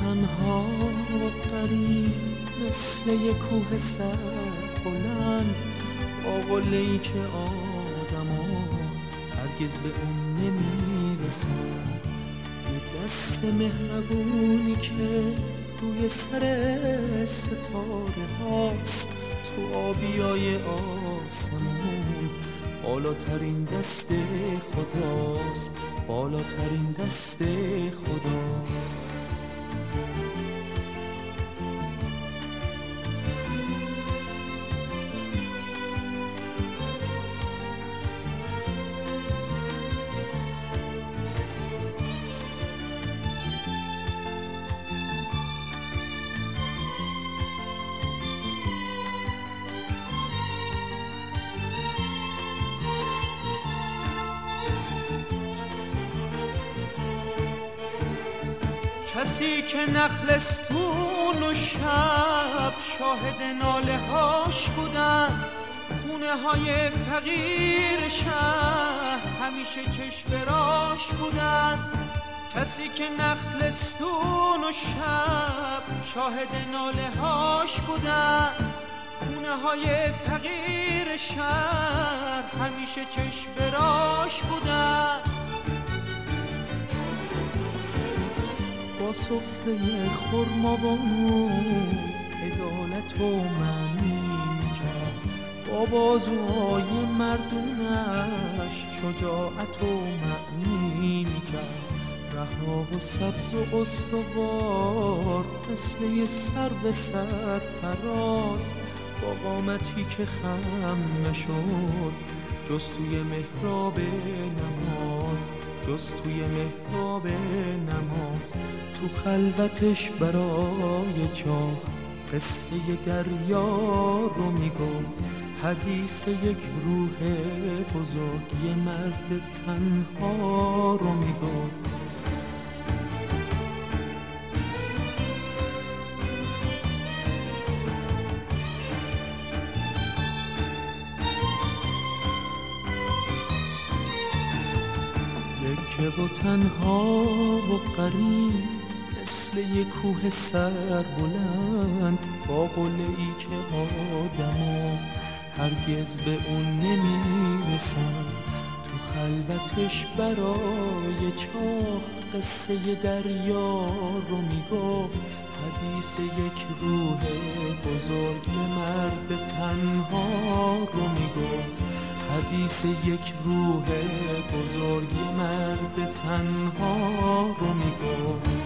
تنها و غریب مثل یک کوه سربلند، با قله‌ای که آدما هرگز به اون نمیرسن. یه دست مهربونی که روی سر ستاره هاست، تو آبیای آسمون بالاترین دست خداست، بالاترین دست خداست. کسی که نخلستون و شب شاهد ناله هاش بودن، خونه های فقیر شهر همیشه چشم براش بودن. کسی که نخلستون و شب شاهد ناله هاش بودن، خونه های فقیر شهر همیشه چشم براش بودن. با سفره خرمابانو عدالت و معنی میکرد، با بازوهای مردونش شجاعت و معنی میکرد. رها و سبز و استوار مثل یه سر به سر فراز، با قامتی که خم نشد جز توی محراب نماز، جز توی محراب نماز. تو خلوتش برای چاه قصه دریا رو میگفت، حدیث یک روح بزرگ، یه مرد تنها رو میگفت. که و تنها و غریب مثل یک کوه سر بلند، با قله‌ای که آدما هرگز به اون نمیرسن. تو خلوتش برای چاه قصه دریا رو میگفت، حدیث یک روح بزرگ، مرد تنها رو میگفت. حدیث یک روح بزرگ، مرد تنها رو میگفت.